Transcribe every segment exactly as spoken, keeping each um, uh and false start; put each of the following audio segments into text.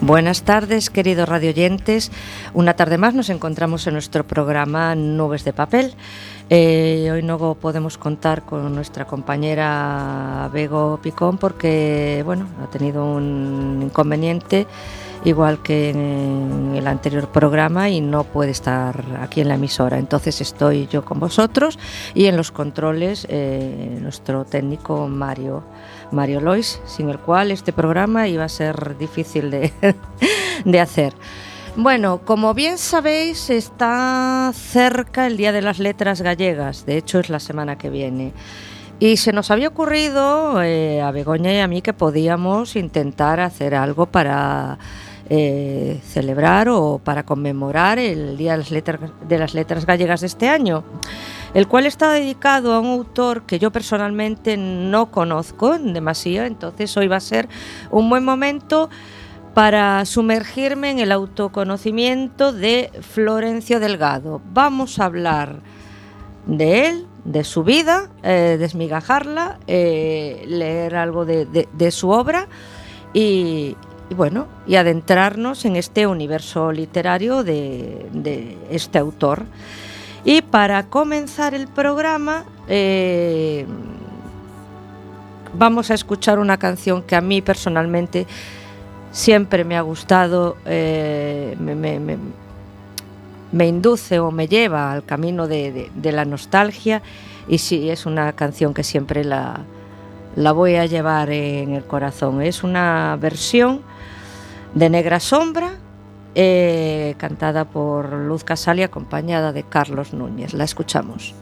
Buenas tardes, queridos radioyentes. Una tarde más nos encontramos en nuestro programa Nubes de Papel. Eh, hoy no podemos contar con nuestra compañera Bego Picón porque, bueno, ha tenido un inconveniente igual que en el anterior programa y no puede estar aquí en la emisora. Entonces estoy yo con vosotros y en los controles eh, nuestro técnico Mario Mario Lois, sin el cual este programa iba a ser difícil de, de hacer. Bueno, como bien sabéis, está cerca el Día de las Letras Gallegas, de hecho es la semana que viene. Y se nos había ocurrido eh, a Begoña y a mí que podíamos intentar hacer algo para eh, celebrar o para conmemorar el Día de las Letras, de las Letras Gallegas de este año, el cual está dedicado a un autor que yo personalmente no conozco demasiado. Entonces hoy va a ser un buen momento para sumergirme en el autoconocimiento de Florencio Delgado. Vamos a hablar de él, de su vida, eh, desmigajarla, eh, leer algo de, de, de su obra y, y bueno, y adentrarnos en este universo literario de, de este autor. Y para comenzar el programa eh, vamos a escuchar una canción que a mí personalmente siempre me ha gustado, eh, me, me, me, me induce o me lleva al camino de, de, de la nostalgia, y sí, es una canción que siempre la, la voy a llevar en el corazón. Es una versión de Negra Sombra, Eh, cantada por Luz Casal y acompañada de Carlos Núñez. La escuchamos.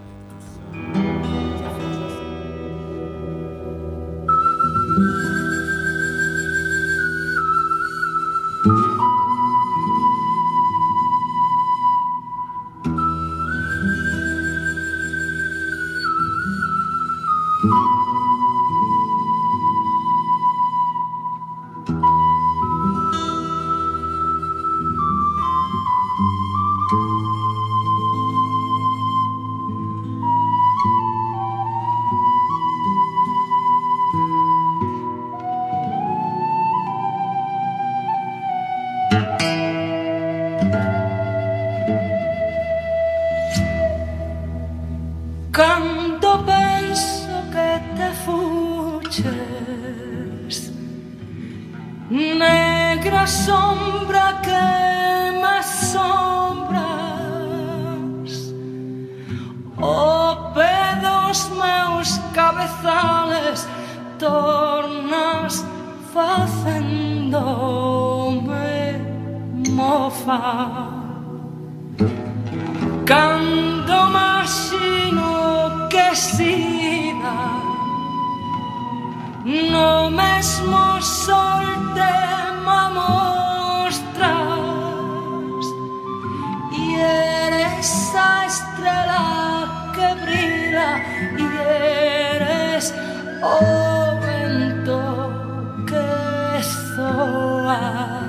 Cando penso que te fuches, negra sombra que me asombras, o pedos meus cabezales tornas facendome mofa. Cando imagino que sida no mesmo sol te mostras y eres a estrela que brilla y eres o vento que soa.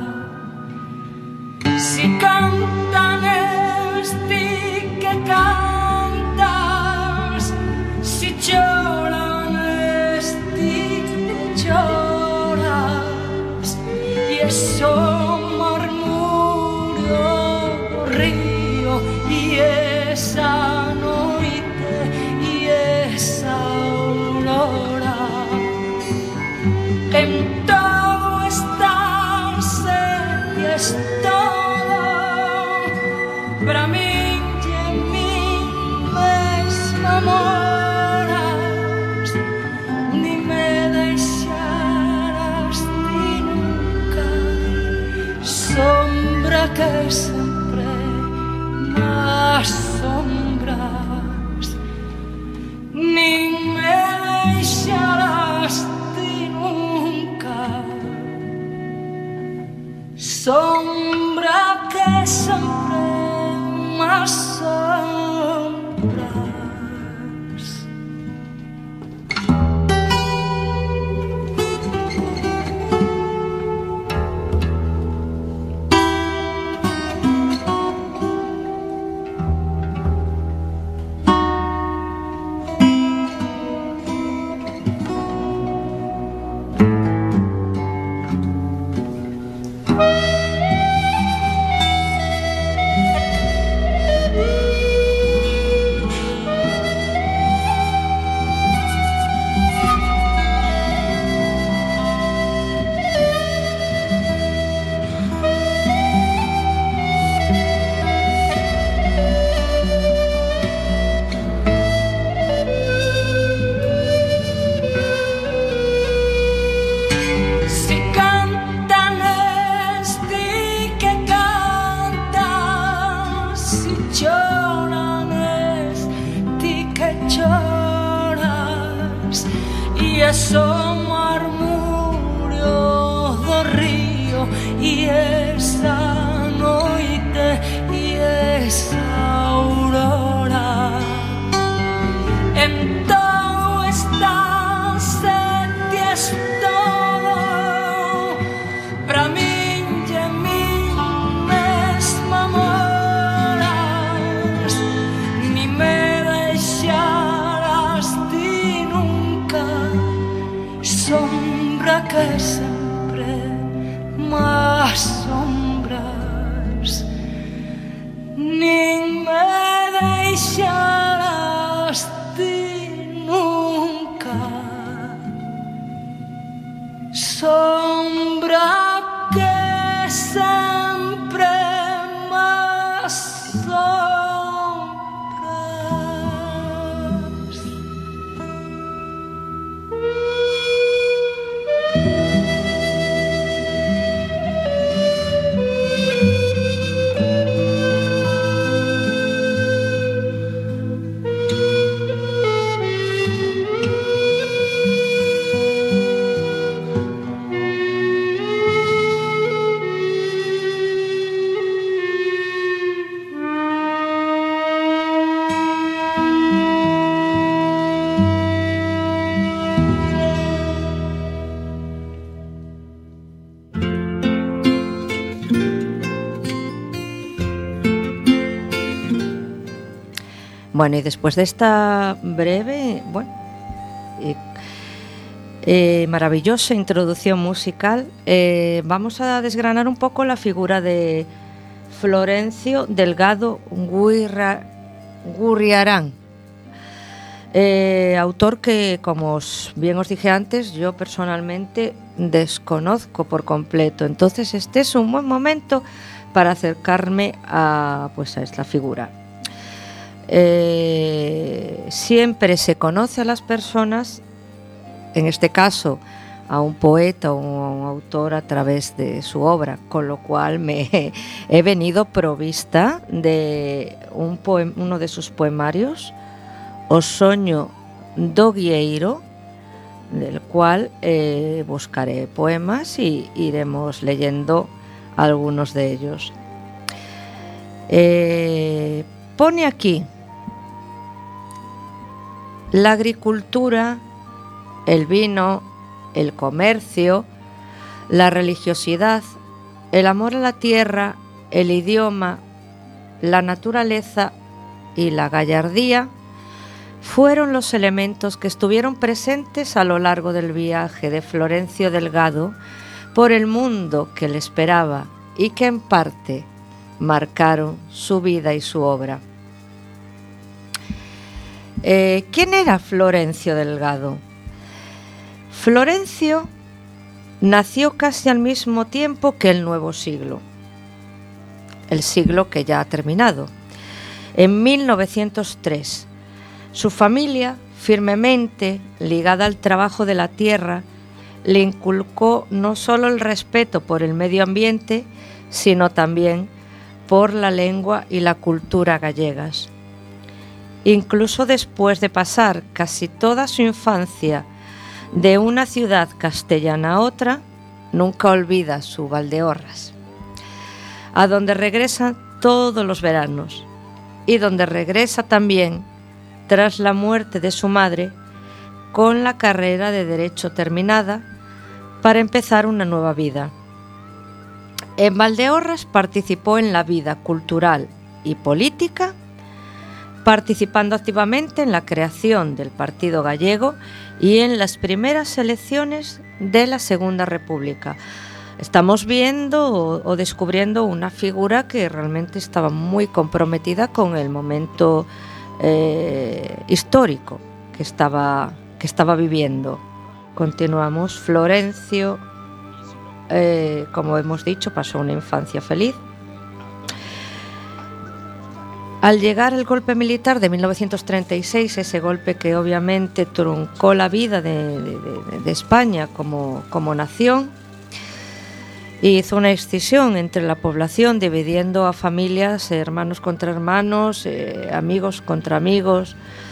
Si cantan esti que cantas, si lloran esti que lloras, y eso murmurio do río y esa noite y esa aurora, en todo estás y es todo para mí. Amoras, ni me deixarás ti nunca, sombra que sempre me asombras, ni me deixarás ti nunca, sombra que sempre me asombras. si lloran es ti que lloras e es o murmurio do río e esa noite e esa aurora. Entón estás e ti es todo pra min e min mesma moras, ni me deixarás ti nunca, sombra que sempre más sombras, nin me deixarás ti nunca, sombra que sempre más sombras. Bueno, y después de esta breve, bueno, eh, eh, maravillosa introducción musical, eh, vamos a desgranar un poco la figura de Florencio Delgado Gurria, Gurriarán, eh, autor que, como os, bien os dije antes, yo personalmente desconozco por completo. Entonces este es un buen momento para acercarme a, pues, a esta figura. Eh, siempre se conoce a las personas, en este caso a un poeta o a un autor, a través de su obra, con lo cual me he venido provista de un poem, uno de sus poemarios, O Soño do Guieiro, del cual eh, buscaré poemas y iremos leyendo algunos de ellos. Eh, pone aquí: la agricultura, el vino, el comercio, la religiosidad, el amor a la tierra, el idioma, la naturaleza y la gallardía fueron los elementos que estuvieron presentes a lo largo del viaje de Florencio Delgado por el mundo que le esperaba y que en parte marcaron su vida y su obra. Eh, ¿Quién era Florencio Delgado? Florencio nació casi al mismo tiempo que el nuevo siglo, el siglo que ya ha terminado, en mil novecientos tres. Su familia, firmemente ligada al trabajo de la tierra, le inculcó no solo el respeto por el medio ambiente, sino también por la lengua y la cultura gallegas. Incluso después de pasar casi toda su infancia de una ciudad castellana a otra, nunca olvida su Valdeorras, a donde regresa todos los veranos y donde regresa también tras la muerte de su madre con la carrera de Derecho terminada para empezar una nueva vida. En Valdeorras participó en la vida cultural y política, participando activamente en la creación del Partido Gallego y en las primeras elecciones de la Segunda República. Estamos viendo o, o descubriendo una figura que realmente estaba muy comprometida con el momento eh, histórico que estaba, que estaba viviendo. Continuamos. Florencio, eh, como hemos dicho, pasó una infancia feliz. Al llegar el golpe militar de mil novecientos treinta y seis, ese golpe que obviamente truncó la vida de, de, de España como, como nación, hizo una excisión entre la población, dividiendo a familias, eh, hermanos contra hermanos, eh, amigos contra amigos.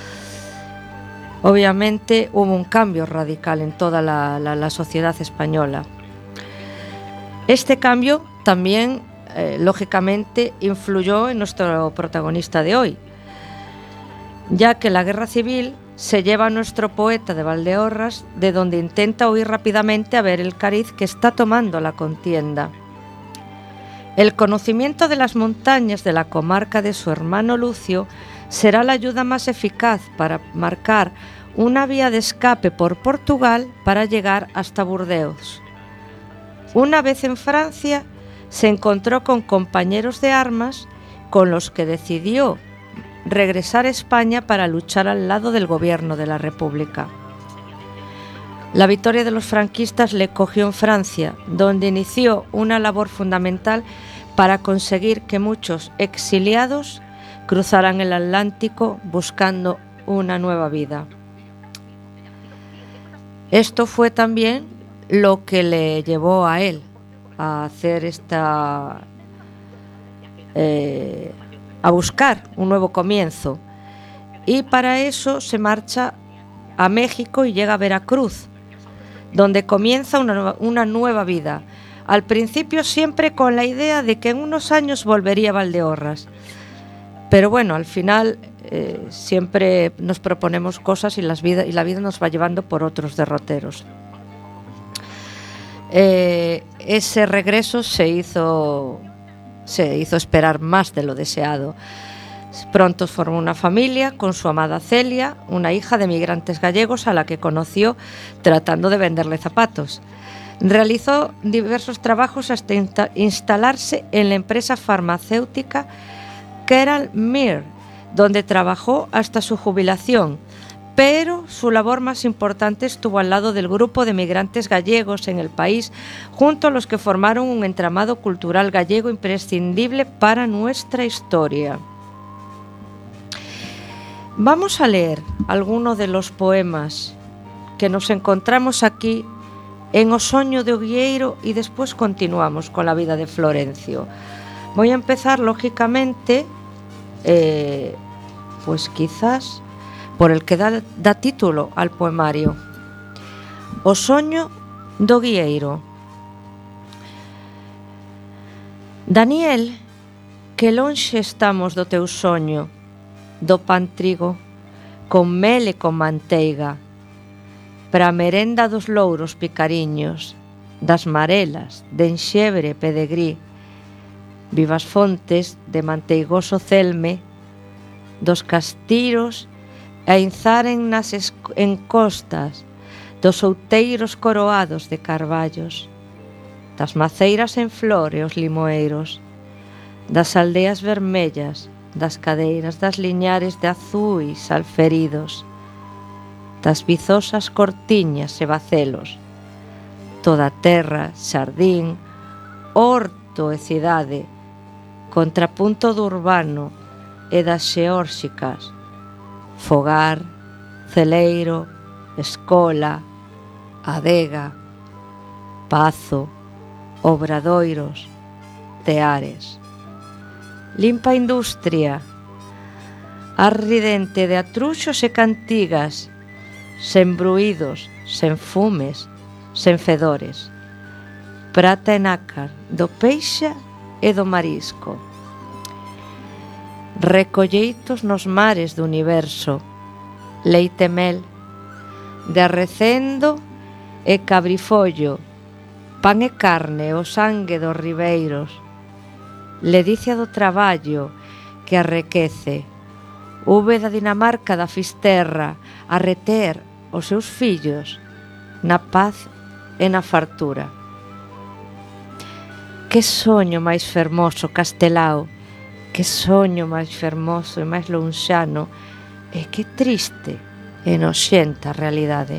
Obviamente hubo un cambio radical en toda la, la, la sociedad española. Este cambio también, eh, lógicamente, influyó en nuestro protagonista de hoy, ya que la guerra civil se lleva a nuestro poeta de Valdeorras, de donde intenta huir rápidamente a ver el cariz que está tomando la contienda. El conocimiento de las montañas de la comarca de su hermano Lucio será la ayuda más eficaz para marcar una vía de escape por Portugal para llegar hasta Burdeos. Una vez en Francia, se encontró con compañeros de armas con los que decidió regresar a España para luchar al lado del gobierno de la República. La victoria de los franquistas le cogió en Francia, donde inició una labor fundamental para conseguir que muchos exiliados cruzaran el Atlántico buscando una nueva vida. Esto fue también lo que le llevó a él a hacer esta... Eh, a buscar un nuevo comienzo, y para eso se marcha a México y llega a Veracruz, donde comienza una nueva, una nueva vida, al principio siempre con la idea de que en unos años volvería a Valdeorras, pero bueno, al final eh, siempre nos proponemos cosas y, las vida, y la vida nos va llevando por otros derroteros. Eh, ese regreso se hizo... se hizo esperar más de lo deseado. Pronto formó una familia con su amada Celia, una hija de migrantes gallegos a la que conoció tratando de venderle zapatos. Realizó diversos trabajos hasta insta- instalarse en la empresa farmacéutica Keral Mir, donde trabajó hasta su jubilación, pero su labor más importante estuvo al lado del grupo de migrantes gallegos en el país, junto a los que formaron un entramado cultural gallego imprescindible para nuestra historia. Vamos a leer algunos de los poemas que nos encontramos aquí en O Soño de Oguieiro y después continuamos con la vida de Florencio. Voy a empezar, lógicamente, eh, pues quizás... por el que da, da título al poemario, O Soño do Oguieiro. Daniel, que lonxe estamos do teu soño, do pan trigo, con mel e con manteiga, para a merenda dos louros picariños, das marelas, de enxebre e pedegrí, vivas fontes de manteigoso celme, dos castiros a inzaren nas encostas dos outeiros coroados de carballos, das maceiras en flor e os limoeiros, das aldeas vermellas, das cadeiras das liñares de azuis alferidos, das vizosas cortiñas e bacelos, toda a terra, xardín, horto e cidade, contrapunto do urbano e das xeórxicas, fogar, celeiro, escola, adega, pazo, obradoiros, teares. Limpa industria, arridente de atruxos e cantigas, sen bruídos, sen fumes, sen fedores. Prata e nácar do peixe e do marisco. Recolleitos nos mares do universo, leite e mel, de arrecendo e cabrifollo, pan e carne o sangue dos ribeiros, ledicia do traballo que arrequece, hube da Dinamarca da Fisterra a reter os seus fillos na paz e na fartura. Que soño máis fermoso, Castelao, que soño máis fermoso e máis lonxano, e que triste e noxenta realidade.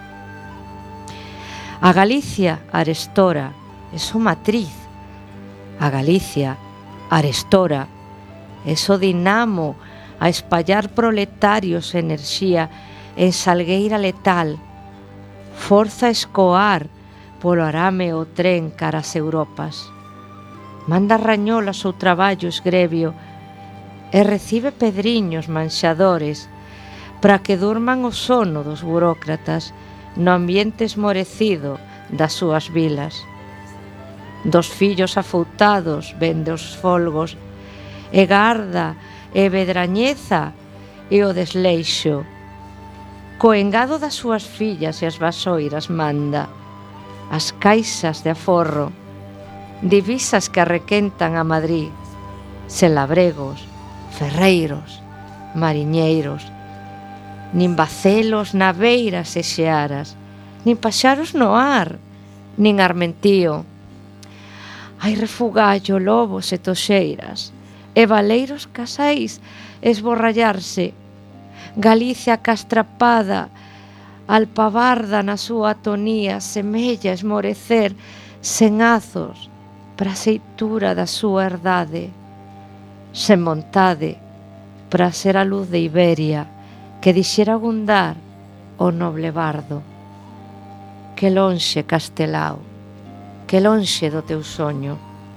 A Galicia arestora é so matriz, a Galicia arestora é so dinamo a espallar proletarios e enerxía en salgueira letal, forza a escoar polo arame o tren cara as Europas. Manda rañolas ou traballo esgrebio e recibe pedriños manxadores para que durman o sono dos burócratas no ambiente esmorecido das súas vilas. Dos fillos afoutados vende os folgos e garda e vedrañeza e o desleixo. Co engado das súas fillas e as vasoiras manda as caixas de aforro, divisas que arrequentan a Madrid, sen labregos, ferreiros, mariñeiros, nin bacelos na beiras e xearas, nin paxaros no ar, nin armentío. Hai refugallo, lobos e toxeiras, e valeiros casais esborrallarse, Galicia castrapada, alpavarda na súa atonía, semella esmorecer sen azos para a seitura da súa herdade, sen vontade para ser a luz de Iberia que dixera abundar o noble bardo. Que lonxe, Castelao, que lonxe do teu soño.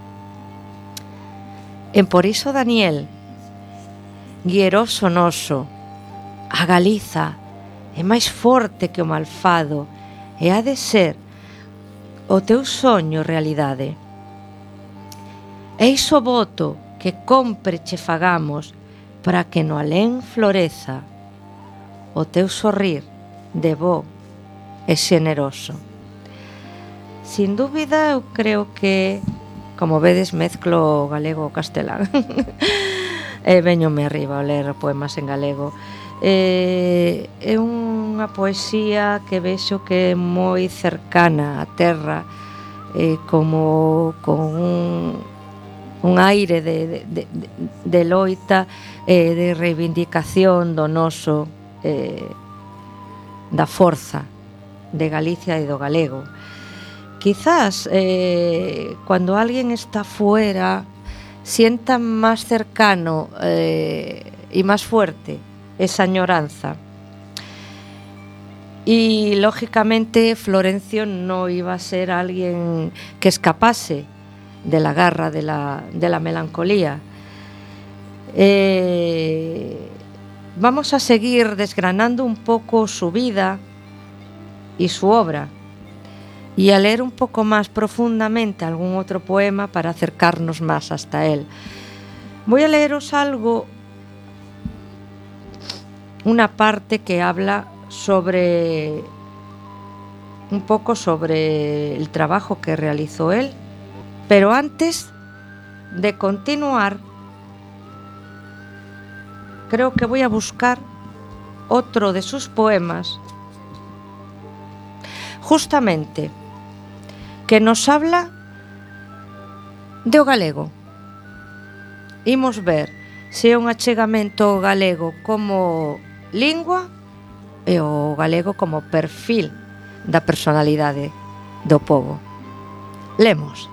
En por iso Daniel, guieroso noso, a Galiza é máis forte que o malfado e ha de ser o teu soño realidade. Eis o voto que compre che fagamos para que no alén floreza o teu sorrir de bo e xeneroso. Sin dúbida, eu creo que, como vedes, mezclo galego o castelán. E veñome arriba a ler poemas en galego. Eh, é unha poesía que vexo que é moi cercana á terra, eh, como con un, un aire de, de, de, de loita, eh, de reivindicación do noso, eh, da forza de Galicia e do galego. Quizás eh, cando alguén está fuera sienta máis cercano eh, e máis fuerte esa añoranza. Y lógicamente Florencio no iba a ser alguien que escapase de la garra de la, de la melancolía. Eh, vamos a seguir desgranando un poco su vida y su obra, y a leer un poco más profundamente algún otro poema para acercarnos más hasta él. Voy a leeros algo, una parte que habla sobre un poco sobre el trabajo que realizó él, pero antes de continuar creo que voy a buscar otro de sus poemas, justamente que nos habla de o galego. Imos ver se é un achegamento ao galego como lingua e o galego como perfil da personalidade do pobo. Lemos.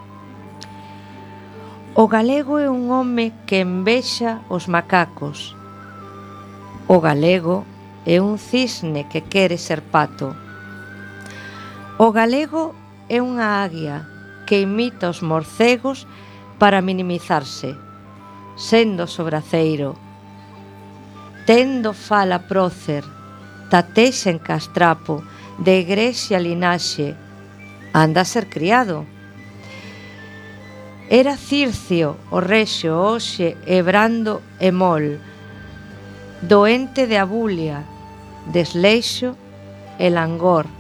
O galego é un home que envexa os macacos. O galego é un cisne que quere ser pato. O galego é unha águia que imita os morcegos para minimizarse, sendo sobraceiro. Tendo fala prócer, tatexa en castrapo, de igrexa linaxe, anda a ser criado. Era Circio o rexo hoxe e brando e mol, doente de abulia, desleixo e langor.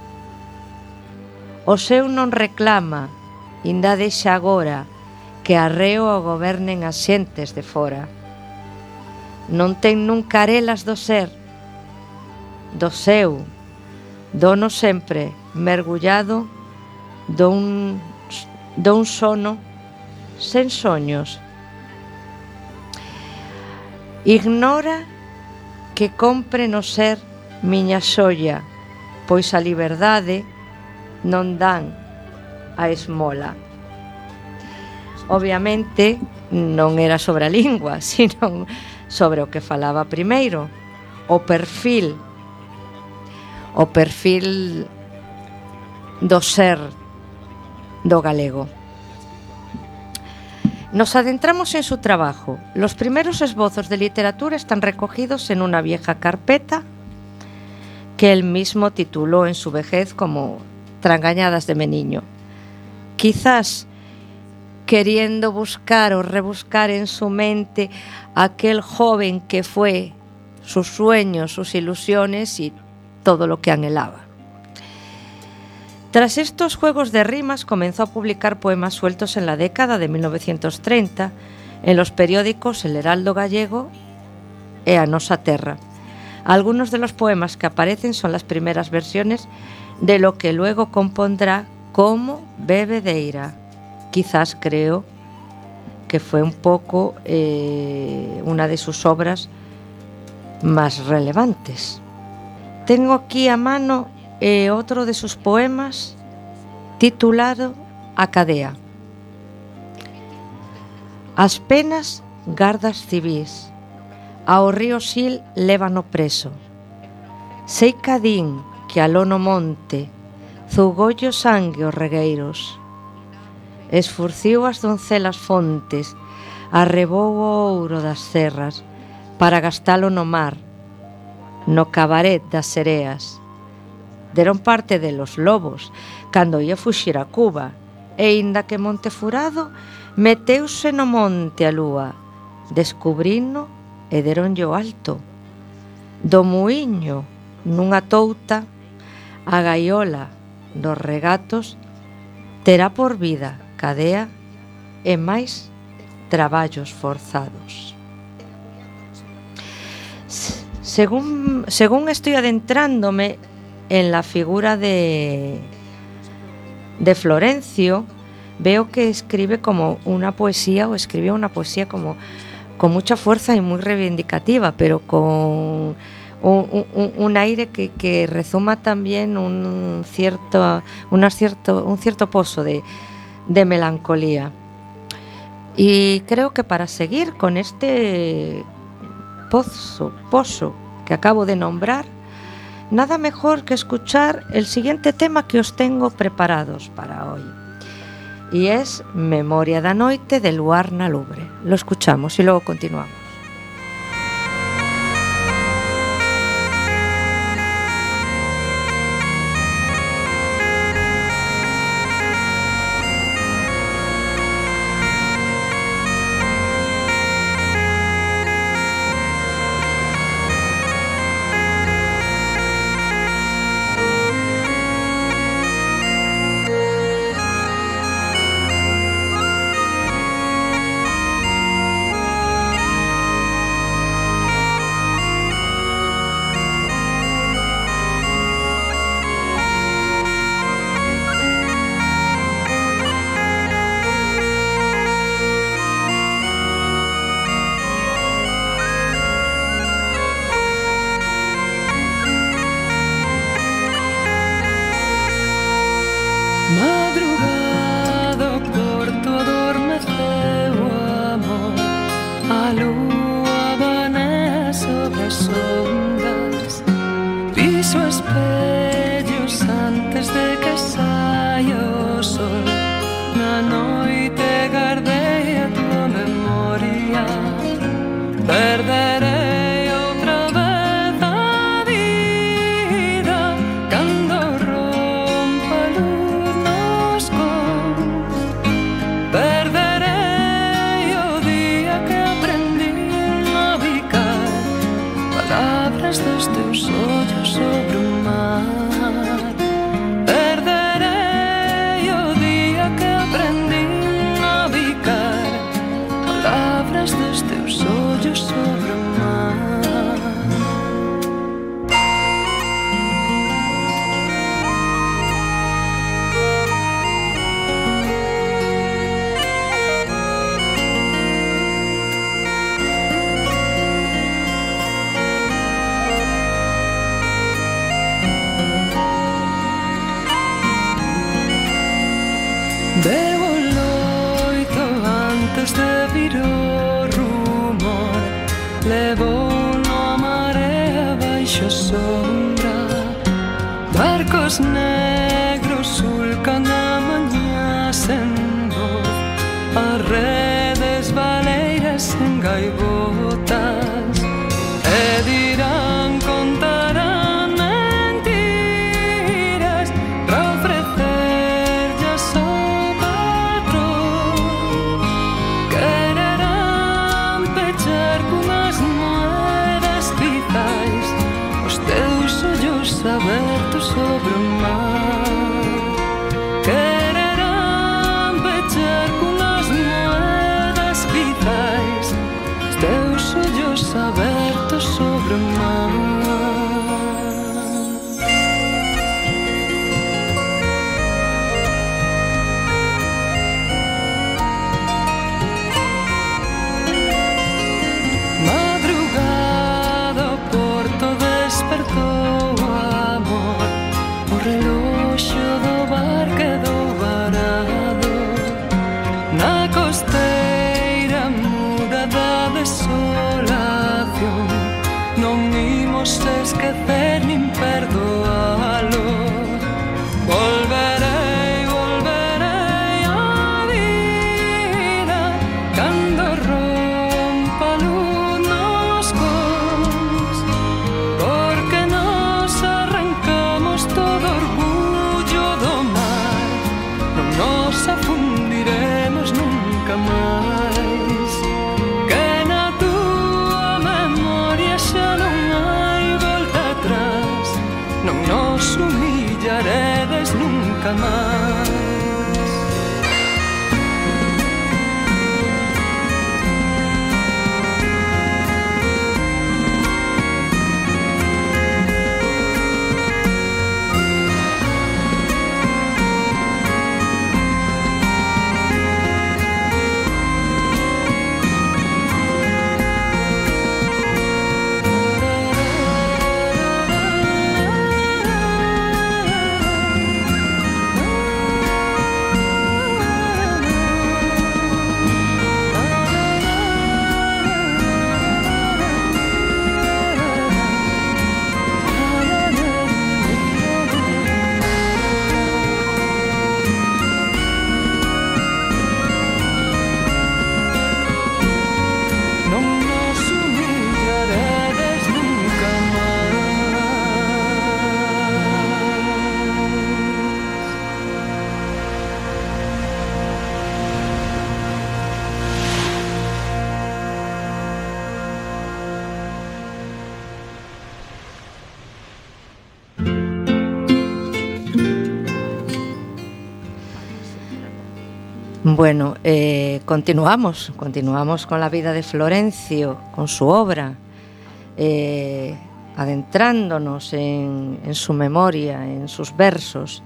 O seu non reclama, inda deixa agora, que arreo o gobernen as xentes de fora. Non ten nunca arelas do ser, do seu, dono sempre mergullado dun, dun sono sen soños. Ignora que compre no ser miña xoia, pois a liberdade non dan a esmola. Obviamente non era sobre a lingua, sino sobre o que falaba primeiro, o perfil. O perfil do ser do galego. Nos adentramos en su trabajo. Los primeros esbozos de literatura están recogidos en una vieja carpeta que él mismo tituló en su vejez como Trangañadas de Meniño. Quizás queriendo buscar o rebuscar en su mente aquel joven que fue, sus sueños, sus ilusiones y todo lo que anhelaba. Tras estos juegos de rimas comenzó a publicar poemas sueltos en la década de mil novecientos treinta en los periódicos El Heraldo Gallego e A Nosa Terra. Algunos de los poemas que aparecen son las primeras versiones de lo que luego compondrá como Bebedeira. Quizás creo que fue un poco eh, una de sus obras más relevantes. Tengo aquí a mano eh, otro de sus poemas titulado A Cadea. As penas gardas civís, ao río Sil lévano preso. Sei cadín que aló no monte, zugollo sangue os regueiros. Esfurciu as doncelas fontes, arrebou o ouro das serras, para gastalo no mar, no cabaret das sereas. Deron parte de los lobos, cando ia fuxir a Cuba, e inda que Monte Furado meteuse no monte a lúa, descubrino e deronlle o alto. Do muiño, nunha touta, a gaiola dos regatos terá por vida cadea e máis traballos forzados. Según, según estoy adentrándome en la figura de, de Florencio, veo que escribe como una poesía, o escribió una poesía como con mucha fuerza y muy reivindicativa, pero con un, un, un aire que, que rezuma también un cierto, una cierto, un cierto pozo de, de melancolía. Y creo que para seguir con este pozo, pozo que acabo de nombrar, nada mejor que escuchar el siguiente tema que os tengo preparados para hoy. Y es Memoria da noite de Luar na Lubre. Lo escuchamos y luego continuamos. Negros gaivotas e dirán, contarán mentiras para ofrecerllas ao patrón. Quererán pechar cunhas moedas quizais os teus ollos abertos sobre o mar. Quererán pechar cunhas moedas quizais os teus ollos abertos sobre o mar. Madrugada o porto despertou o amor, o reloxo do bar quedou varado na costeira muda da desolación. Non imos esquecer nin perdoalo. Volverei, volverei á vida cando rompa a luz nos cons, porque nos arrancamos todo orgullo do mar. Non nos afundiremos nunca máis, que na túa memoria xa non hai volta atrás. Non nos humillaredes nunca máis. Non nos humillaredes nunca Bueno, eh, continuamos, continuamos con la vida de Florencio, con su obra, eh, adentrándonos en, en su memoria, en sus versos.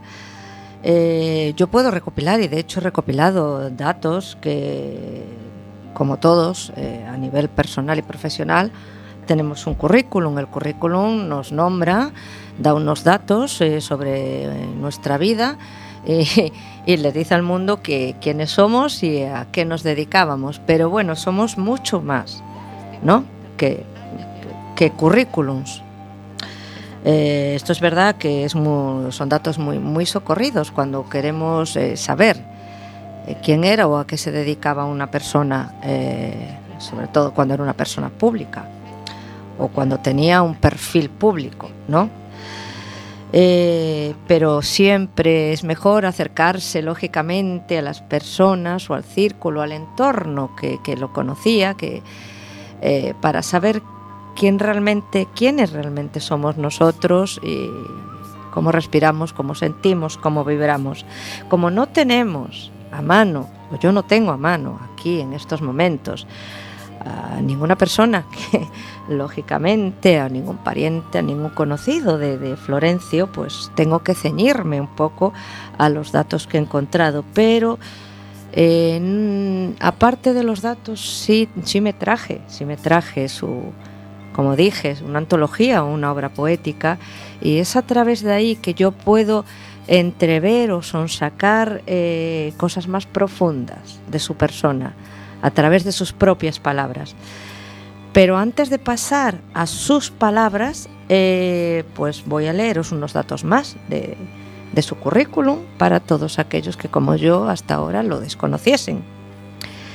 Eh, yo puedo recopilar, y de hecho he recopilado datos que, como todos, eh, a nivel personal y profesional, tenemos un currículum. El currículum nos nombra, da unos datos eh, sobre eh, nuestra vida, eh, y le dice al mundo que quiénes somos y a qué nos dedicábamos. Pero bueno, somos mucho más, ¿no?, que, que currículums. Eh, esto es verdad que es muy, son datos muy, muy socorridos cuando queremos eh, saber eh, quién era o a qué se dedicaba una persona, eh, sobre todo cuando era una persona pública o cuando tenía un perfil público, ¿no? Eh, pero siempre es mejor acercarse lógicamente a las personas o al círculo, al entorno que, que lo conocía, que, eh, para saber quién realmente, quiénes realmente somos nosotros y cómo respiramos, cómo sentimos, cómo vibramos. Como no tenemos a mano, o yo no tengo a mano aquí en estos momentos, a ninguna persona que, lógicamente, a ningún pariente, a ningún conocido de, de Florencio, pues tengo que ceñirme un poco a los datos que he encontrado. Pero eh, aparte de los datos, sí, sí me traje, sí me traje su, como dije, una antología o una obra poética, y es a través de ahí que yo puedo entrever o sonsacar eh, cosas más profundas de su persona, a través de sus propias palabras. Pero antes de pasar a sus palabras, eh, pues voy a leeros unos datos más de, de su currículum para todos aquellos que, como yo, hasta ahora lo desconociesen.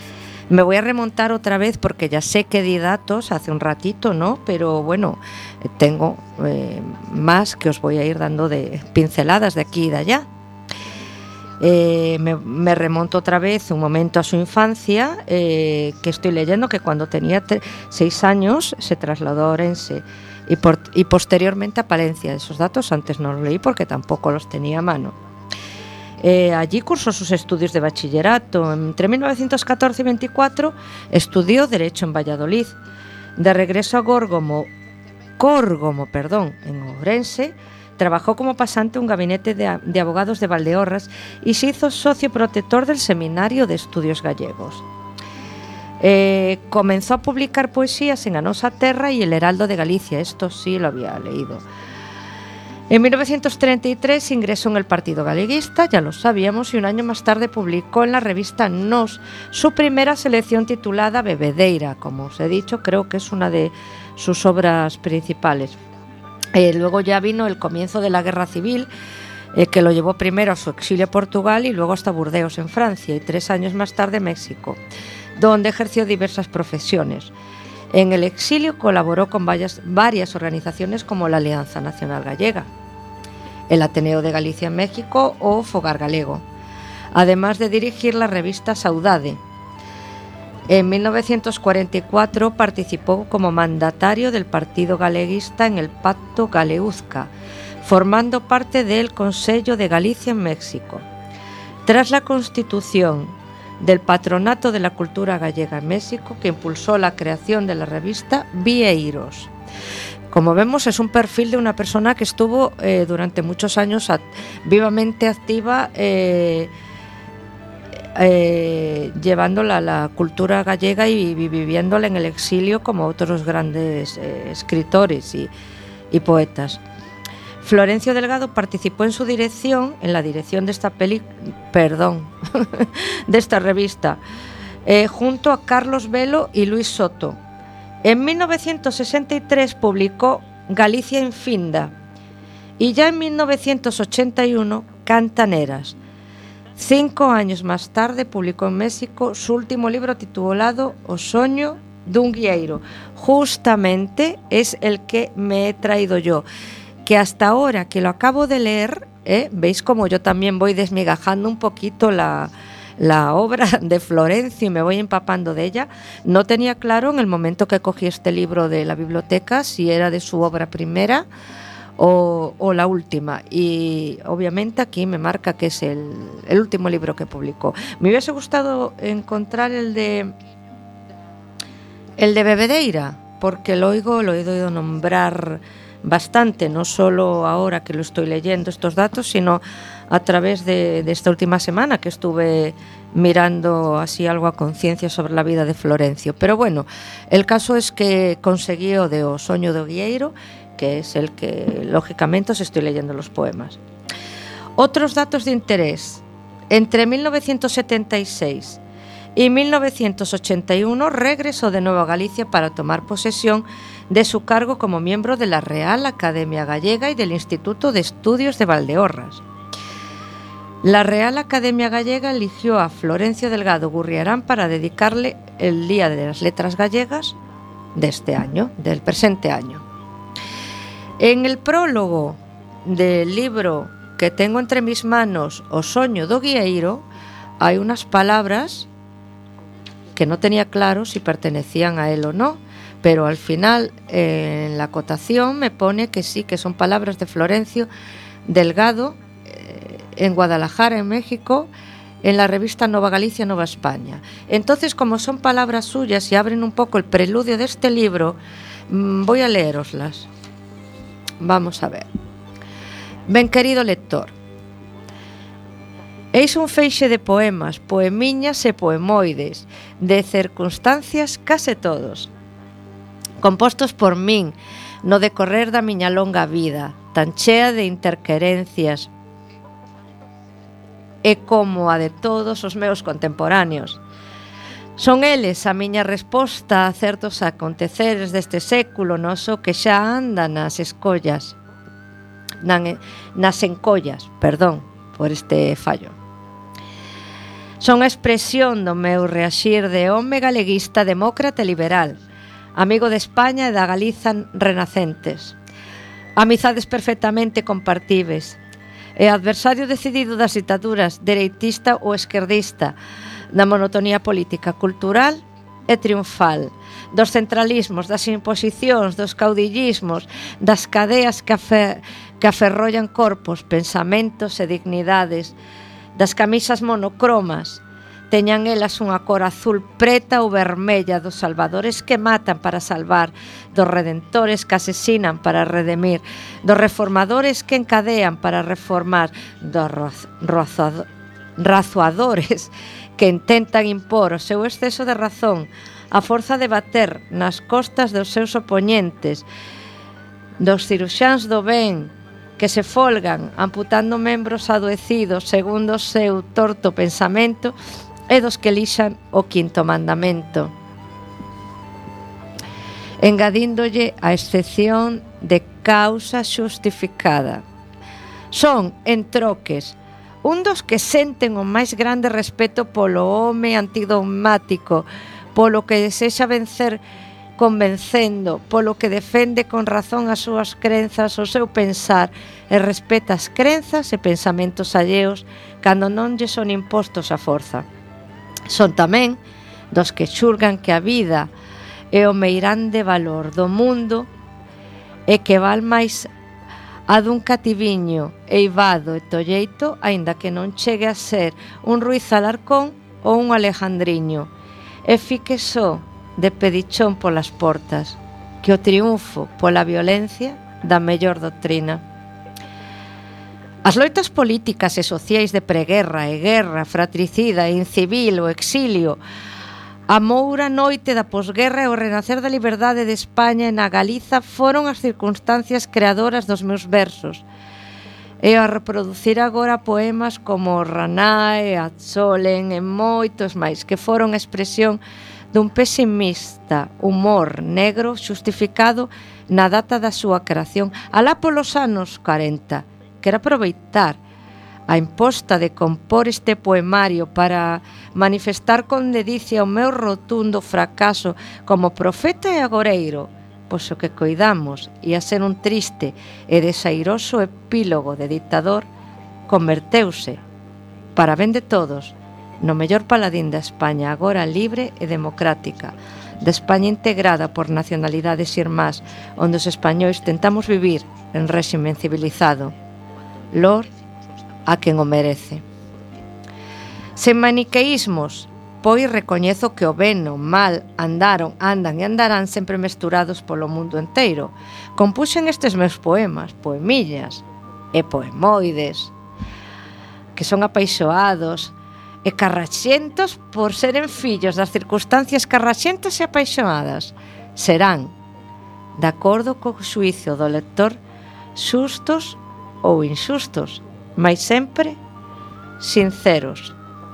Me voy a remontar otra vez porque ya sé que di datos hace un ratito, ¿no? Pero bueno, tengo eh, más que os voy a ir dando de pinceladas de aquí y de allá. Eh, me, me remonto otra vez un momento a su infancia, eh, que estoy leyendo que cuando tenía tre- seis años se trasladó a Orense y, por, y posteriormente a Palencia. Esos datos antes no los leí porque tampoco los tenía a mano. Eh, allí cursó sus estudios de bachillerato. Entre mil novecientos catorce y veinticuatro estudió Derecho en Valladolid. De regreso a Górgomo, Córgomo, perdón, en Ourense, trabajó como pasante en un gabinete de, de abogados de Valdeorras y se hizo socio protector del Seminario de Estudios Gallegos. Eh, comenzó a publicar poesías en A Nosa Terra y El Heraldo de Galicia. Esto sí lo había leído. En mil novecientos treinta y tres ingresó en el Partido Galeguista, ya lo sabíamos, y un año más tarde publicó en la revista Nos su primera selección titulada Bebedeira. Como os he dicho, creo que es una de sus obras principales. Eh, luego ya vino el comienzo de la Guerra Civil, eh, que lo llevó primero a su exilio a Portugal y luego hasta Burdeos en Francia, y tres años más tarde México, donde ejerció diversas profesiones. En el exilio colaboró con varias, varias organizaciones como la Alianza Nacional Gallega, el Ateneo de Galicia en México o Fogar Galego, además de dirigir la revista Saudade. En mil novecientos cuarenta y cuatro participó como mandatario del Partido Galeguista en el Pacto Galeuzca, formando parte del Consello de Galicia en México. Tras la constitución del Patronato de la Cultura Gallega en México, que impulsó la creación de la revista Vieiros. Como vemos, es un perfil de una persona que estuvo eh, durante muchos años at- vivamente activa, eh, eh, llevándola a la cultura gallega y, y viviéndola en el exilio como otros grandes eh, escritores y, y poetas. Florencio Delgado participó en su dirección, en la dirección de esta peli, perdón, de esta revista, eh, junto a Carlos Velo y Luis Soto. En mil novecientos sesenta y tres publicó Galicia Infinda y ya en mil novecientos ochenta y uno Cantaneras. Cinco años más tarde publicó en México su último libro titulado O Soño dun Guieiro. Justamente es el que me he traído yo, que hasta ahora que lo acabo de leer, ¿eh? Veis como yo también voy desmigajando un poquito la, la obra de Florencio y me voy empapando de ella. No tenía claro en el momento que cogí este libro de la biblioteca si era de su obra primera o, o la última, y obviamente aquí me marca que es el, el último libro que publicó. Me hubiese gustado encontrar el de el de Bebedeira, porque lo oigo, lo he oído nombrar bastante, no solo ahora que lo estoy leyendo estos datos, sino a través de, de esta última semana que estuve mirando así algo a conciencia sobre la vida de Florencio. Pero bueno, el caso es que conseguió de O Soño do Guieiro, que es el que lógicamente os estoy leyendo los poemas. Otros datos de interés. Entre mil novecientos setenta y seis y mil novecientos ochenta y uno regresó de nuevo a Galicia para tomar posesión de su cargo como miembro de la Real Academia Gallega y del Instituto de Estudios de Valdeorras. La Real Academia Gallega eligió a Florencio Delgado Gurriarán para dedicarle el Día de las Letras Gallegas de este año, del presente año. En el prólogo del libro que tengo entre mis manos, O Soño do Guieiro, hay unas palabras que no tenía claro si pertenecían a él o no, pero al final eh, en la acotación me pone que sí, que son palabras de Florencio Delgado eh, en Guadalajara, en México, en la revista Nova Galicia, Nova España. Entonces, como son palabras suyas y abren un poco el preludio de este libro, mmm, voy a leeroslas. Vamos a ver. Ben querido lector, eis un feixe de poemas, poemiñas e poemoides, de circunstancias case todos, compostos por min no decorrer da miña longa vida, tan chea de interquerencias e como a de todos os meus contemporáneos. Son eles a miña resposta a certos aconteceres deste século noso que xa anda nas escollas, nas encollas, perdón por este fallo. Son a expresión do meu reaxir de home galeguista, demócrata e liberal, amigo de España e da Galiza renacentes. Amizades perfectamente compartíveis. E adversario decidido das dictaduras dereitista ou esquerdista, da monotonía política, cultural e triunfal, dos centralismos, das imposicións, dos caudillismos, das cadeas que, afer que aferrollan corpos, pensamentos e dignidades, das camisas monocromas, teñan elas unha cor azul preta ou vermella, dos salvadores que matan para salvar, dos redentores que asesinan para redimir, dos reformadores que encadean para reformar, dos razoadores que intentan impor o seu exceso de razón a forza de bater nas costas dos seus opoñentes, dos ciruxáns do ben que se folgan amputando membros adoecidos segundo o seu torto pensamento e dos que lixan o quinto mandamento, engadíndolle a excepción de causa xustificada. Son, en troques, un dos que senten o máis grande respeto polo home antidogmático, polo que desexa vencer convencendo, polo que defende con razón as súas crenzas, o seu pensar, e respeta as crenzas e pensamentos alleos cando non lle son impostos a forza. Son tamén dos que xulgan que a vida é o meirán de valor do mundo e que val máis a dun cativiño eivado e tolleito, aínda que non chegue a ser un Ruiz Alarcón ou un Alejandriño, e fique só de pedichón polas portas, que o triunfo pola violencia da mellor doutrina. As loitas políticas e sociais de preguerra e guerra, fratricida e incivil, o exilio, a moura noite da posguerra e o renacer da liberdade de España e na Galiza foron as circunstancias creadoras dos meus versos. E a reproducir agora poemas como Ranae, Atzolen e moitos máis que foron expresión dun pesimista humor negro xustificado na data da súa creación, alá polos anos corenta. Quero aproveitar a imposta de compor este poemario para manifestar con dedicia o meu rotundo fracaso como profeta e agoreiro, pois o que coidamos ia ser un triste e desairoso epílogo de dictador, converteuse, para ben de todos, no mellor paladín da España agora libre e democrática, da España integrada por nacionalidades irmás, onde os españois tentamos vivir en réximen civilizado. Lor a quen o merece. Sen maniqueísmos, pois recoñezo que o ben e o mal andaron, andan e andarán sempre mesturados polo mundo enteiro. Compuxen estes meus poemas, poemillas e poemoides, que son apaixoados e carraxentos por seren fillos das circunstancias carraxentas e apaixoadas. Serán, de acordo co xuicio do lector, xustos ou inxustos, mais sempre sinceros.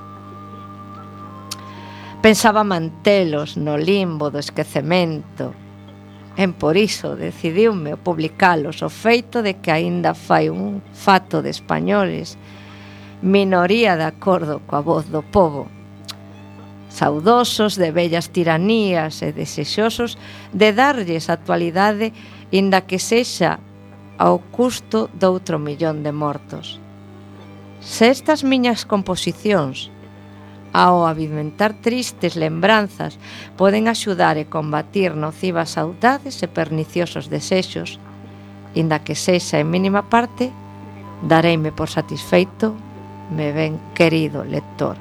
Pensaba mantelos no limbo do esquecemento, en por iso decidiume publicalos o feito de que aínda fai un fato de españoles, minoría de acordo coa voz do pobo, saudosos de vellas tiranías e desexosos de darlles actualidade, inda que sexa ao custo doutro millón de mortos. Se estas miñas composicións, ao avimentar tristes lembranzas, poden axudar e combatir nocivas saudades e perniciosos desexos, inda que sexa en mínima parte, dareime por satisfeito, me ben querido lector.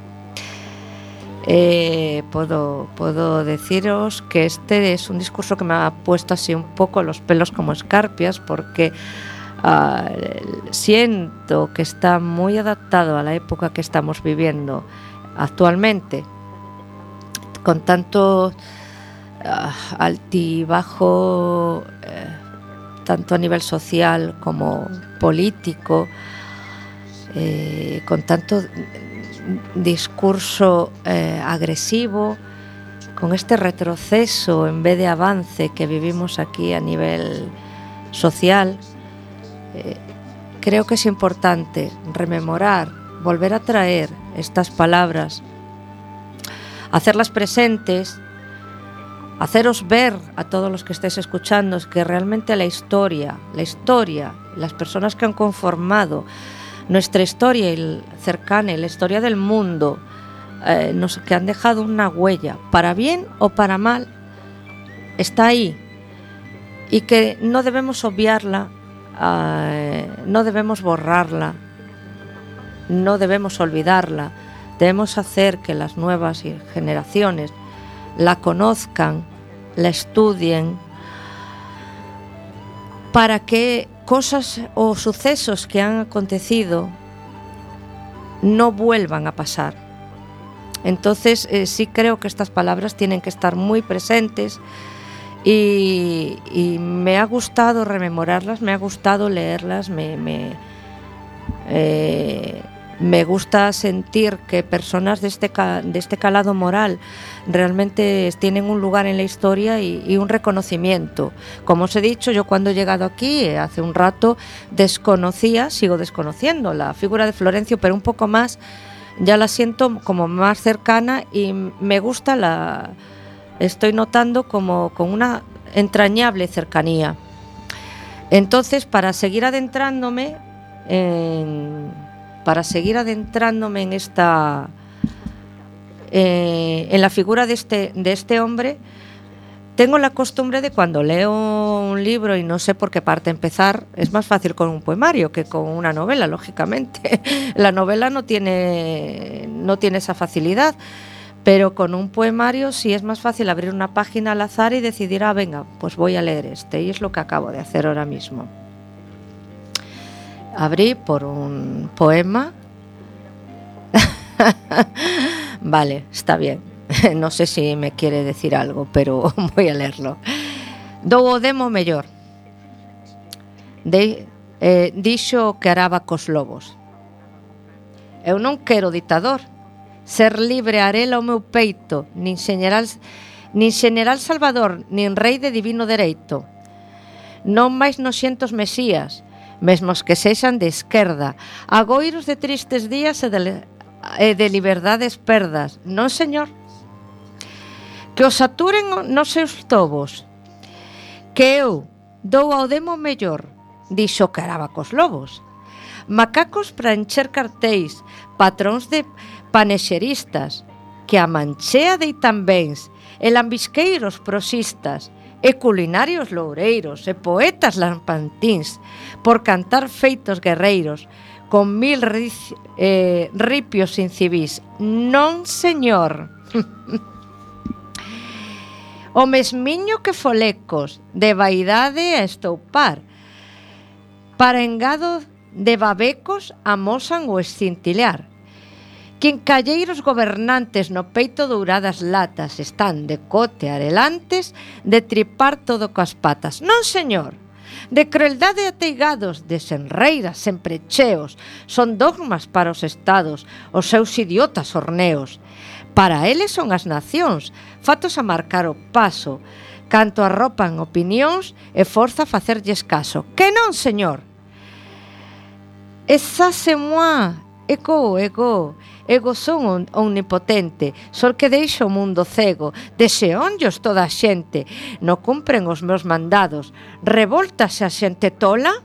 Eh, podo, podo deciros que este es un discurso que me ha puesto así un poco los pelos como escarpias, porque uh, siento que está muy adaptado a la época que estamos viviendo actualmente, con tanto uh, altibajo, eh, tanto a nivel social como político, eh, con tanto discurso eh, agresivo, con este retroceso en vez de avance que vivimos aquí a nivel social. Eh, creo que es importante rememorar, volver a traer estas palabras hacerlas presentes, haceros ver a todos los que estéis escuchando que realmente la historia, la historia, las personas que han conformado nuestra historia cercana y la historia del mundo, eh, nos, que han dejado una huella, para bien o para mal, está ahí, y que no debemos obviarla, eh, no debemos borrarla, no debemos olvidarla. Debemos hacer que las nuevas generaciones la conozcan, la estudien, para que cosas o sucesos que han acontecido no vuelvan a pasar. Entonces, eh, sí creo que estas palabras tienen que estar muy presentes y, y me ha gustado rememorarlas, me ha gustado leerlas, me... me eh, Me gusta sentir que personas de este, de este calado moral realmente tienen un lugar en la historia y, y un reconocimiento. Como os he dicho, yo cuando he llegado aquí, hace un rato, desconocía, sigo desconociendo la figura de Florencio, pero un poco más, ya la siento como más cercana y me gusta, la estoy notando como con una entrañable cercanía. Entonces, para seguir adentrándome en... para seguir adentrándome en esta eh, en la figura de este, de este hombre, tengo la costumbre de cuando leo un libro y no sé por qué parte empezar, es más fácil con un poemario que con una novela, lógicamente. La novela no tiene, no tiene esa facilidad, pero con un poemario sí es más fácil abrir una página al azar y decidir, ah, venga, pues voy a leer este, y es lo que acabo de hacer ahora mismo. Abrí por un poema. Vale, está bien. No sé si me quiere decir algo, pero voy a leerlo. Dou o demo mellor. De, eh, dixo que araba cos lobos. Eu non quero ditador. Ser libre arela o meu peito, nin xeneral, nin xeneral salvador, nin rei de divino dereito. Non máis noxentos mesías, mesmos que sexan de esquerda, agoiros de tristes días e de, e de liberdades perdas. Non, señor. Que os saturen nos seus tobos. Que eu dou ao demo mellor, dixo que araba cos lobos. Macacos para encher cartéis, patróns de panexeristas, que a manchea deitan bens, e lambisqueiros prosistas, e culinarios loureiros, e poetas lampantíns, por cantar feitos guerreiros, con mil riz, eh, ripios incivís. Non, señor. O mesmiño que folecos, de vaidade a estoupar, para engado de babecos amosan o escintilear. Quincalleiros gobernantes no peito douradas latas están de cote arelantes de tripar todo coas patas. Non, señor. De crueldade ateigados, de senreiras sempre cheos, son dogmas para os estados, os seus idiotas horneos. Para eles son as nacións, fatos a marcar o paso, canto arropan opinións e forza a facerlles caso. Que non, señor? Esa se moi, ego, ego, ego son omnipotente, sol que deixo o mundo cego, desexonllos toda a xente, non cumpren os meus mandados, revoltase a xente tola?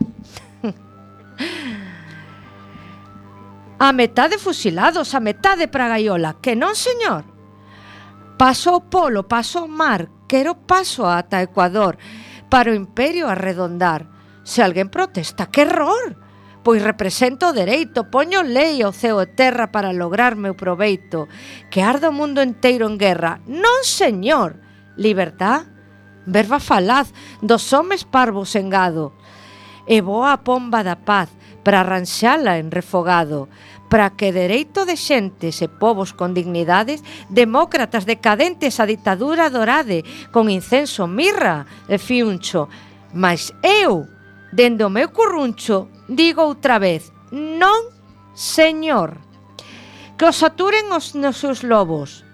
A metade fusilados, a metade pra gaiola, que non, señor? Paso o polo, paso o mar, quero paso ata Ecuador, para o imperio arredondar. Se alguén protesta, que error! Pois represento o dereito, poño lei ao ceo e terra para lograr meu proveito, que arda o mundo enteiro en guerra. Non, señor! Libertad? Verba falaz dos homes parvos en gado. E boa a pomba da paz para arranxala en refogado, para que dereito de xentes e povos con dignidades, demócratas decadentes a ditadura dorade, con incenso, mirra e fiuncho. Mas eu, dende o meu curruncho, digo outra vez, non, señor. Que os saturen os nos seus lobos.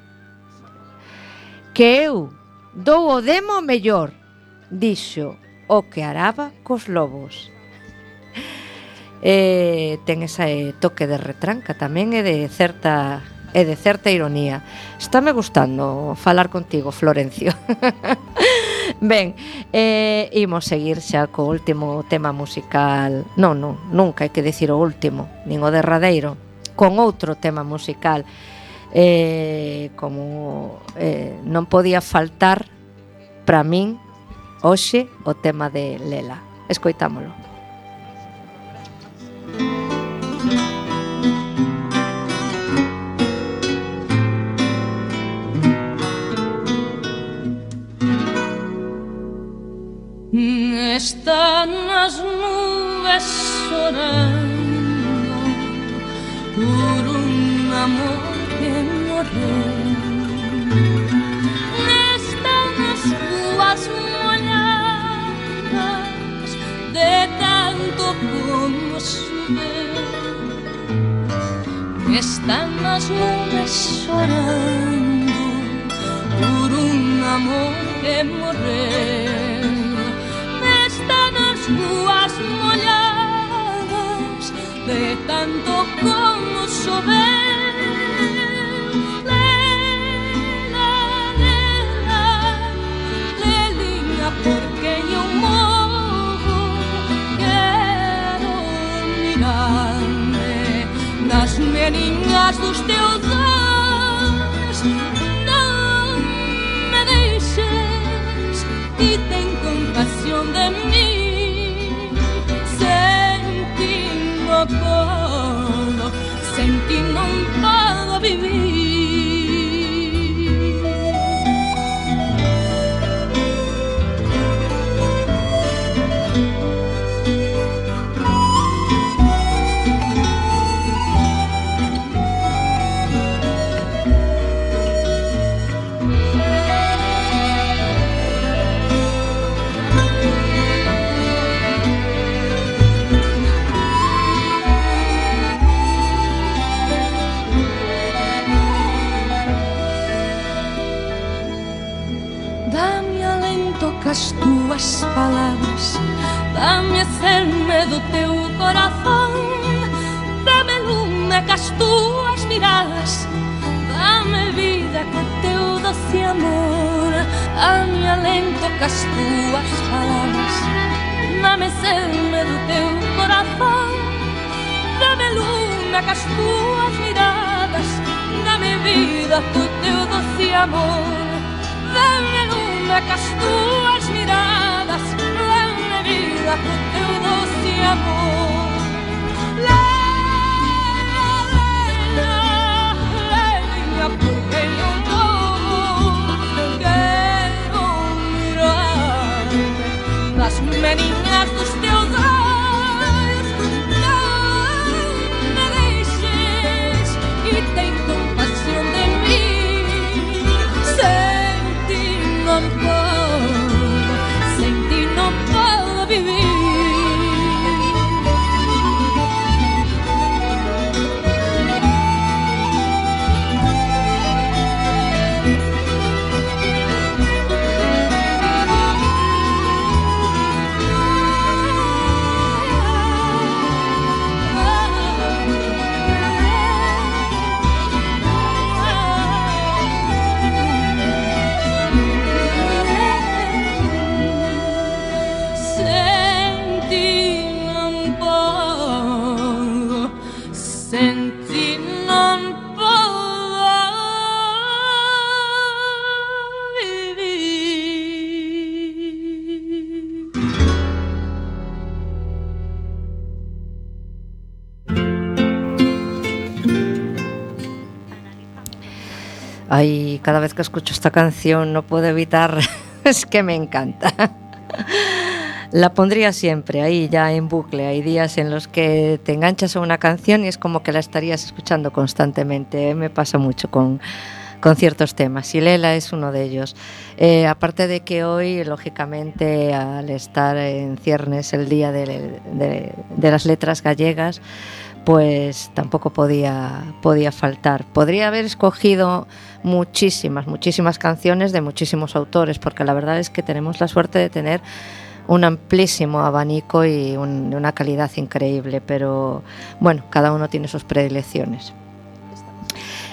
Que eu dou o demo mellor, dixo o que araba cos lobos. Eh, ten ese toque de retranca tamén e de certa e de certa ironía. Estáme gustando falar contigo, Florencio. Ben, eh, imos seguir xa co último tema musical. Non, non, nunca hai que dicir o último, nin o derradeiro, con outro tema musical. Eh, como eh, non podía faltar para min hoxe o tema de Lela. Escoitámolo. Están as nubes chorando por un amor que morreu. Están as rúas molladas de tanto como chover. Están as nubes chorando por un amor que morreu. As ruas molladas de tanto como chover. Lela, lela, lelinha, porque eu morro. Quero mirar-me nas meninas dos teus olhos. Não me deixes e tem compaixão de mim. No puedo, sin ti no puedo vivir. As tuas palavras, dá-me ser-me do teu coração, dá-me lume com as tuas miradas, dá-me vida com teu doce amor, dá-me alento com as tuas palavras, dá-me ser-me do teu coração, dá-me lume com as tuas miradas, dá-me vida com teu doce amor, dá-me lume com as tuas miradas, dá-me vida com teu doce amor. Lela, lelinha, porque eu morro. Quero mirar-me nas meninas dos teus olhos. Não me deixes e tem compaixão de mim. Sem ti não puedo, sem ti não puedo vivir. Ay, cada vez que escucho esta canción no puedo evitar, es que me encanta. La pondría siempre ahí ya en bucle. Hay días en los que te enganchas a una canción y es como que la estarías escuchando constantemente. Me pasa mucho con, con ciertos temas y Lela es uno de ellos. Eh, aparte de que hoy, lógicamente, al estar en ciernes el Día de, de, de las Letras Gallegas, pues tampoco podía, podía faltar. Podría haber escogido muchísimas, muchísimas canciones de muchísimos autores, porque la verdad es que tenemos la suerte de tener un amplísimo abanico y un, una calidad increíble, pero bueno, cada uno tiene sus predilecciones.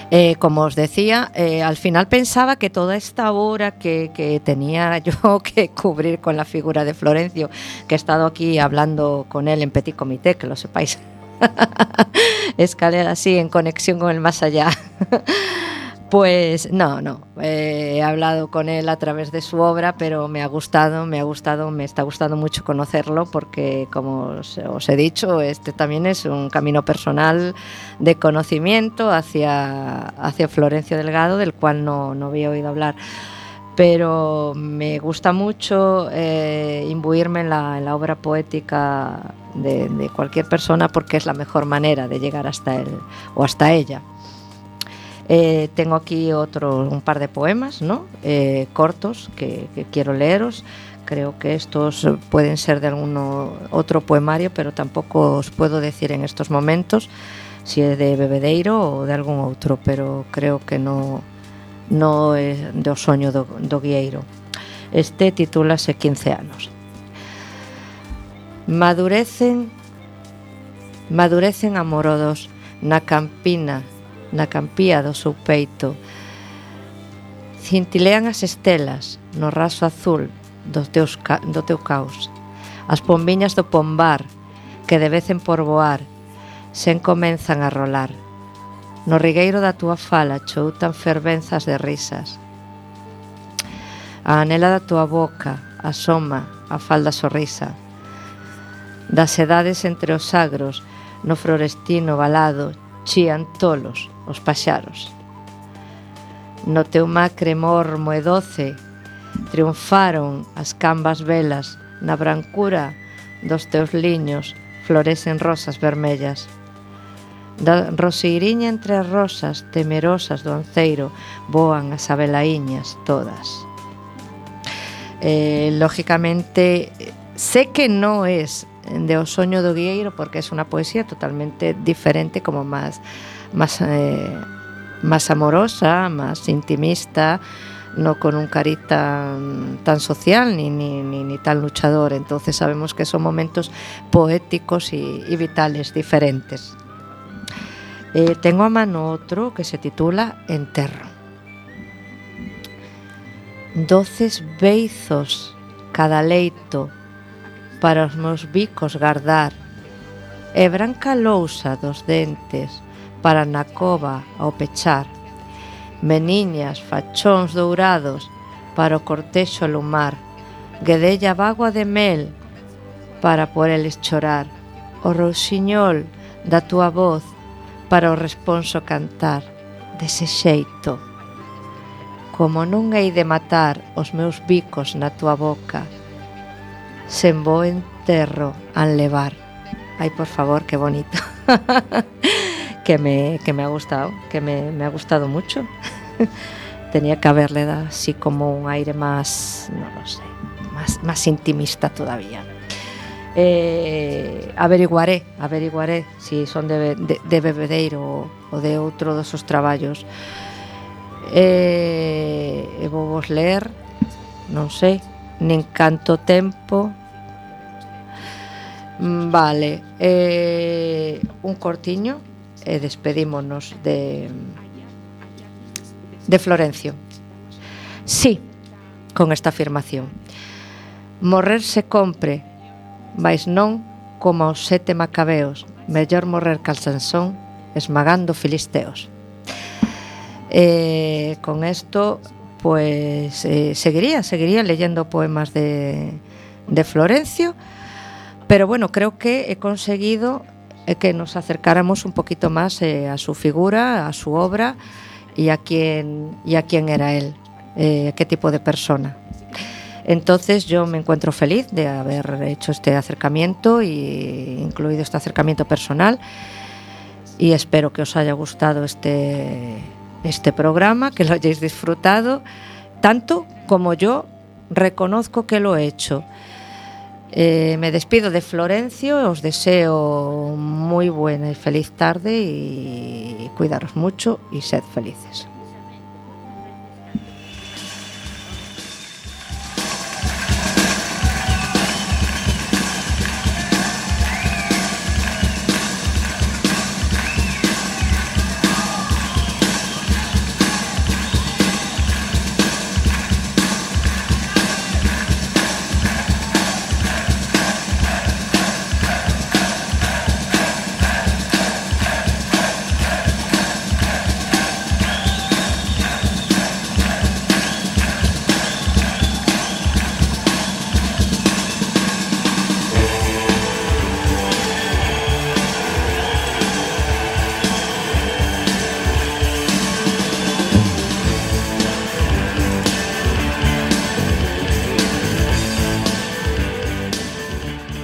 Eh, como os decía, eh, al final pensaba que toda esta hora que, que tenía yo que cubrir con la figura de Florencio, que he estado aquí hablando con él en Petit Comité, que lo sepáis, escalera así en conexión con el más allá. Pues no, no, eh, he hablado con él a través de su obra, pero me ha gustado, me ha gustado, me está gustando mucho conocerlo porque, como os, os he dicho, este también es un camino personal de conocimiento hacia, hacia Florencio Delgado, del cual no, no había oído hablar. Pero me gusta mucho eh, imbuirme en la, en la obra poética de, de cualquier persona porque es la mejor manera de llegar hasta él o hasta ella. Eh, tengo aquí otro, un par de poemas, ¿no? eh, cortos que, que quiero leeros. Creo que estos pueden ser de algún otro poemario, pero tampoco os puedo decir en estos momentos si es de Bebedeiro o de algún otro, pero creo que no, no es de Osoño do, do Guieiro. Este titúlase quince anos. Madurecen, madurecen amorodos na campina, na campía do seu peito. Cintilean as estelas no raso azul do, teus, do teu caos. As pombiñas do pombar que devecen por voar sen comenzan a rolar. No rigueiro da túa fala choutan fervenzas de risas. A anela da túa boca asoma a falda sorrisa. Das edades entre os sagros no florestino balado chían tolos os paxaros. No teu macre mormo e doce triunfaron as cambas velas, na brancura dos teus liños florecen rosas vermellas. Da roseiriña entre as rosas temerosas do anceiro voan as abelaiñas todas. Eh, lógicamente, sé que no es de Osoño do Guieiro porque es una poesía totalmente diferente, como más más, eh, más amorosa, más intimista, no con un cariz tan, tan social ni, ni, ni, ni tan luchador. Entonces sabemos que son momentos poéticos y, y vitales diferentes. Eh, tengo a mano otro que se titula Enterro. Doces beizos cada leito para os meus bicos gardar, e branca lousa dos dentes para na cova ao pechar, meniñas fachóns dourados para o cortexo lumar, guedella bagua de mel para por eles chorar, o rouxiñol da túa voz para o responso cantar, dese xeito. Como non hei de matar os meus bicos na túa boca, sen bo enterro han levar. Ay, por favor, qué bonito. que, me, que me ha gustado, que me, me ha gustado mucho. Tenía que haberle dado así como un aire más, no lo sé, más, más intimista todavía. Eh, averiguaré, averiguaré si son de, de, de Bebedeiro o, o de outro dos seus traballos. Eh, e vou vos ler, non sei, nin canto tempo. Vale, eh, un cortiño e despedímonos de, de Florencio. Sí, con esta afirmación. Morrer se compre, mais non como aos sete macabeos, mellor morrer cal Sansón esmagando filisteos. Eh, con esto, pues eh, seguiría, seguiría leyendo poemas de, de Florencio, pero bueno, creo que he conseguido eh, que nos acercáramos un poquito más eh, a su figura, a su obra y a quién, y a quién era él, eh, qué tipo de persona. Entonces yo me encuentro feliz de haber hecho este acercamiento y incluido este acercamiento personal, y espero que os haya gustado este, este programa, que lo hayáis disfrutado tanto como yo reconozco que lo he hecho. Eh, me despido de Florencio, os deseo muy buena y feliz tarde y cuidaros mucho y sed felices.